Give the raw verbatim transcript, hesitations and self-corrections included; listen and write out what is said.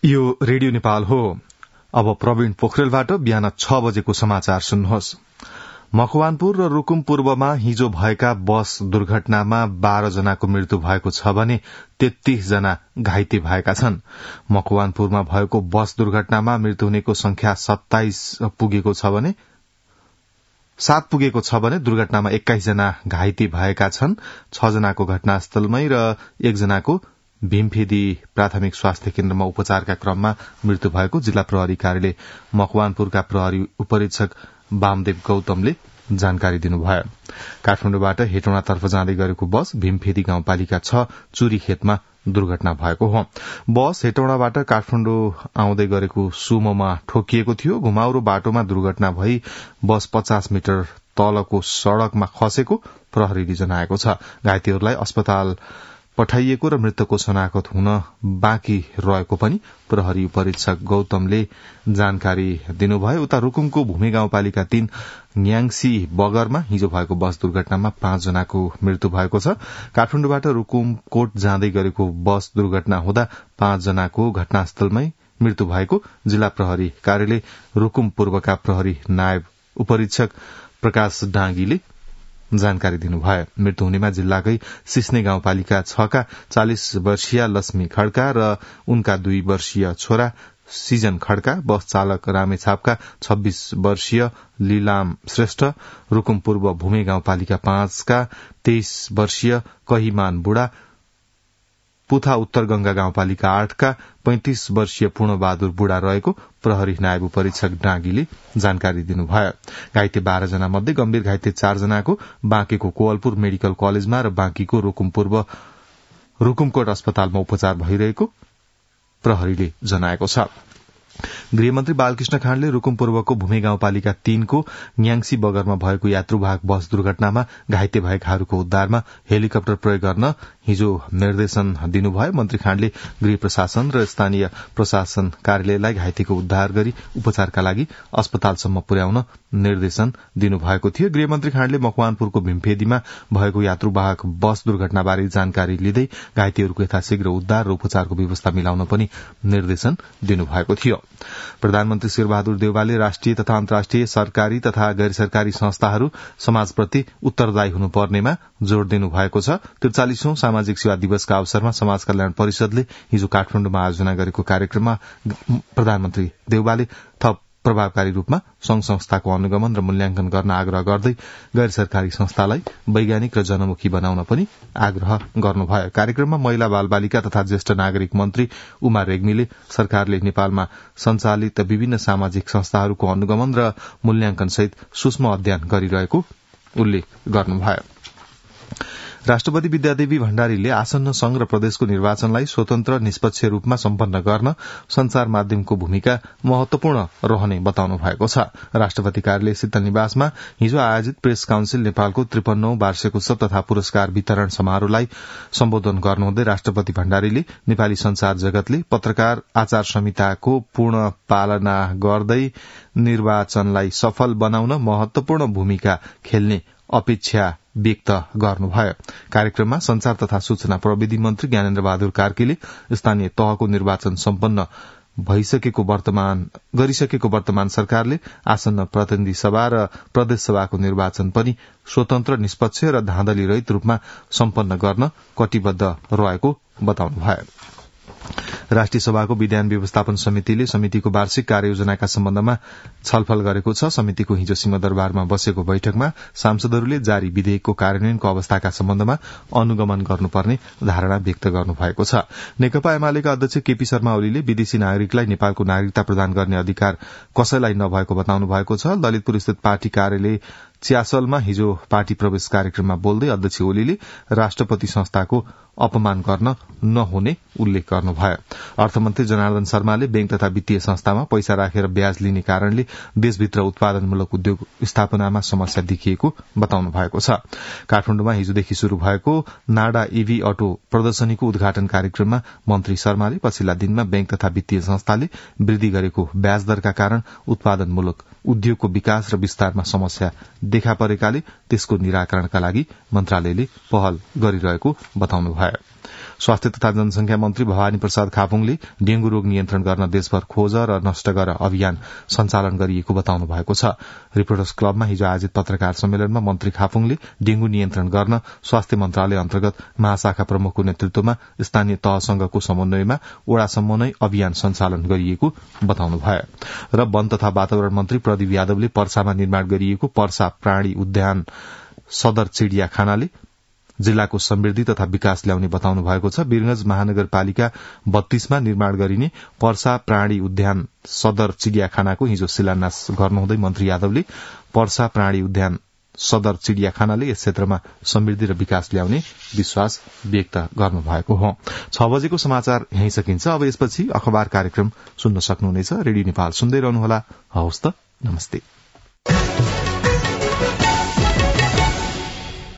यो रेडियो नेपाल हो। अब प्रवीण पोखरेलबाट बिहान छ बजेको समाचार सुन्नुहोस्। मकवानपुर र रुकुम पूर्वमा हिजो भएका बस दुर्घटनामा बाह्र जनाको मृत्यु भएको छ भने तेत्तीस जना घाइते भएका छन्। मकवानपुरमा भएको बस दुर्घटनामा मृत्यु हुनेको संख्या सत्ताइस पुगेको छ भने सात पुगेको छ भने दुर्घटनामा एक्काइस जना घाइते भएका छन्। छ जनाको घटनास्थलमै र एकजनाको भीमफेदी प्राथमिक स्वास्थ्य केन्द्रमा उपचारका क्रममा मृत्यु भएको जिल्ला प्रहरी कार्यालय मकवानपुरका प्रहरी उपरीक्षक वामदेव गौतमले जानकारी दिनुभयो। काठमाडौँबाट हेटौँडातर्फ जाँदै गरेको बस भीमफेदी गाउँपालिका छ चुरी खेतमा दुर्घटना भएको हो। बस हेटौँडाबाट काठमाडौँ आउँदै गरेको सुमोमा ठोकिएको थियो। घुमाउरो बाटोमा दुर्घटना भई बस पचास मिटर तलको सड़कमा खसेको प्रहरीले जनाएको छ। घाइतेहरूलाई अस्पताल पठाइएको र मृतकको शनाखत हुन बाँकी रहेको पनि प्रहरी उपरीक्षक गौतमले जानकारी दिनुभयो। उता रुकुमको भूमि गाउँपालिका तीन न्याङसी बगरमा हिजो भएको बस दुर्घटनामा पाँच जनाको मृत्यु भएको छ। काठमाडौँबाट रुकुम कोट जाँदै गरेको बस दुर्घटना हुँदा पाँच जनाको घटनास्थलमै मृत्यु भएको जिल्ला प्रहरी कार्यालय रुकुम पूर्वका प्रहरी नायब उपरीक्षक प्रकाश डाँगीले जानकारी दिनुभयो। मृत्यु हुनेमा जिल्लाकै सिस्ने गाउँपालिका छका चालिस वर्षीय लक्ष्मी खड्का र उनका दुई वर्षीय छोरा सिजन खड्का, बस चालक रामेछापका छब्बीस वर्षीय लीलाम श्रेष्ठ, रुकुम पूर्व भूमि गाउँपालिका पाँचका तेइस वर्षीय कहिमान बुढा, पुथा उत्तर गंगा गाउँपालिका आठका पैंतिस वर्षीय पूर्णबहादुर बुढा रहेको प्रहरी नायब परीक्षक डाँगीले जानकारी दिनुभयो। घाइते बाह्र जना मध्ये गम्भीर घाइते चार जनाको बाँकेको कोवलपुर मेडिकल कलेजमा र बाँकीको रुकुम पूर्व रुकुमकोट अस्पतालमा उपचार भइरहेको प्रहरीले जनाएको छ। गृहमन्त्री बालकृष्ण खाँडले रुकुम पूर्वको भूमि गाउँपालिका तीनको न्याङसी बगरमा भएको यात्रुवाहक बस दुर्घटनामा घाइते भएकाहरूको उद्धारमा हेलिकप्टर प्रयोग गर्न हिजो निर्देशन दिनुभयो। मन्त्री खाँडले गृह प्रशासन र स्थानीय प्रशासन कार्यालयलाई घाइतेको उद्धार गरी उपचारका लागि अस्पतालसम्म पुर्याउन निर्देशन दिनुभएको थियो। गृहमन्त्री खाँडले मकवानपुरको भीमफेदीमा भएको यात्रुवाहक बस दुर्घटनाबारे जानकारी लिँदै घाइतेहरूको यथाशीघ्र उद्धार र उपचारको व्यवस्था मिलाउन पनि निर्देशन दिनुभएको थियो। प्रधानमन्त्री शेरबहादुर देउवाले राष्ट्रिय तथा अन्तर्राष्ट्रिय सरकारी तथा गैर सरकारी संस्थाहरू समाजप्रति उत्तरदायी हुनुपर्नेमा जोड़ दिनु भएको छ। त्रिचालिसौं सामाजिक सेवा दिवसका अवसरमा समाज कल्याण परिषदले हिजो काठमाडौँमा आयोजना गरेको कार्यक्रममा प्रधानमन्त्री देउवाले थप प्रभावकारी रूपमा संघ संस्थाको अनुगमन र मूल्याङ्कन गर्न आग्रह गर्दै गैर सरकारी संस्थालाई वैज्ञानिक र जनमुखी बनाउन पनि आग्रह गर्नुभयो। कार्यक्रममा महिला बाल बालिका तथा ज्येष्ठ नागरिक मन्त्री उमा रेग्मीले सरकारले नेपालमा सञ्चालित विभिन्न सामाजिक संस्थाहरूको अनुगमन र मूल्याङ्कन सहित सूक्ष्म अध्ययन गरिरहेको उल्लेख गर्नुभयो। राष्ट्रपति विद्यादेवी भण्डारीले आसन्न संघ र प्रदेशको निर्वाचनलाई स्वतन्त्र निष्पक्ष रूपमा सम्पन्न गर्न संचार माध्यमको भूमिका महत्वपूर्ण रहने बताउनु भएको छ। राष्ट्रपति कार्यालय शीतल निवासमा हिजो आयोजित प्रेस काउन्सिल नेपालको त्रिपन्नौं वार्षिकोत्सव तथा पुरस्कार वितरण समारोहलाई सम्बोधन गर्नुहुँदै राष्ट्रपति भण्डारीले नेपाली संचार जगतले पत्रकार आचार संहिताको पूर्ण पालना गर्दै निर्वाचनलाई सफल बनाउन महत्वपूर्ण भूमिका खेल्ने अपेक्षा व्यक्त गर्नुभयो। कार्यक्रममा संचार तथा सूचना प्रविधि मन्त्री ज्ञानेन्द्र बहादुर कार्कीले स्थानीय तहको निर्वाचन सम्पन्न भइसकेको वर्तमान गरिसकेको वर्तमान सरकारले आसन्न प्रतिनिधि सभा र प्रदेश सभाको निर्वाचन पनि स्वतन्त्र निष्पक्ष र धाँधली रहित रूपमा सम्पन्न गर्न कटिबद्ध रहेको बताउनुभयो। राष्ट्रिय सभाको विधान व्यवस्थापन समितिले समितिको वार्षिक कार्ययोजनाका सम्बन्धमा छलफल गरेको छ। समितिको हिजो सिंहदरबारमा बसेको बैठकमा सांसदहरूले जारी विधेयकको कार्यान्वयनको अवस्थाका सम्बन्धमा अनुगमन गर्नुपर्ने धारणा व्यक्त गर्नुभएको छ। नेकपा एमालेका अध्यक्ष केपी शर्मा ओलीले विदेशी नागरिकलाई नेपालको नागरिकता प्रदान गर्ने अधिकार कसैलाई नभएको बताउनु भएको छ। ललितपुर स्थित पार्टी कार्यालय च्यासलमा हिजो पार्टी प्रवेश कार्यक्रममा बोल्दै अध्यक्ष ओलीले राष्ट्रपति संस्थाको अपमान गर्न नहुने उल्लेख गर्नुभयो। अर्थमन्त्री जनार्दन शर्माले बैंक तथा वित्तीय संस्थामा पैसा राखेर ब्याज लिने कारणले देशभित्र उत्पादनमूलक उद्योग स्थापनामा समस्या देखिएको बताउनु भएको छ। काठमाडौँमा हिजोदेखि शुरू भएको नाडा ईभी अटो प्रदर्शनीको उद्घाटन कार्यक्रममा मन्त्री शर्माले पछिल्ला दिनमा बैंक तथा वित्तीय संस्थाले वृद्धि गरेको ब्याज दरका कारण उत्पादनमूलक उद्योगको विकास र विस्तारमा समस्या देखा परेकाले त्यसको निराकरणका लागि मन्त्रालयले पहल गरिरहेको बताउनुभयो। स्वास्थ्य तथा जनसंख्या मन्त्री भवानी प्रसाद खापुङले डेंगू रोग नियन्त्रण गर्न देशभर खोज र नष्ट गर अभियान सञ्चालन गरिएको बताउनु भएको छ। रिपोर्टर्स क्लबमा हिजो आयोजित पत्रकार सम्मेलनमा मन्त्री खापुङले डेंगू नियन्त्रण गर्न स्वास्थ्य मन्त्रालय अन्तर्गत महाशाखा प्रमुखको नेतृत्वमा स्थानीय तहसँगको समन्वयमा वडासम्म नै अभियान सञ्चालन गरिएको बताउनु भयो। र वन तथा वातावरण मन्त्री प्रदीप यादवले पर्सामा निर्माण गरिएको पर्सा प्राणी उद्यान सदर चिड़ियाखानाले जिल्लाको समृद्धि तथा विकास ल्याउने बताउनु भएको छ। वीरगंज महानगरपालिका बत्तीसमा निर्माण गरिने पर्सा प्राणी उद्यान सदर चिड़ियाखानाको हिजो शिलान्यास गर्नुहुँदै मन्त्री यादवले पर्सा प्राणी उद्यान सदर चिड़ियाखानाले यस क्षेत्रमा समृद्धि र विकास ल्याउने विश्वास व्यक्त गर्नुभएको हो। छ बजेको समाचार यही सकिन्छ। अब यसपछि अखबार कार्यक्रम सुन्न सक्नुहुनेछ। रेडियो नेपाल सुन्दै रहनुहोला। हवस् त, नमस्ते।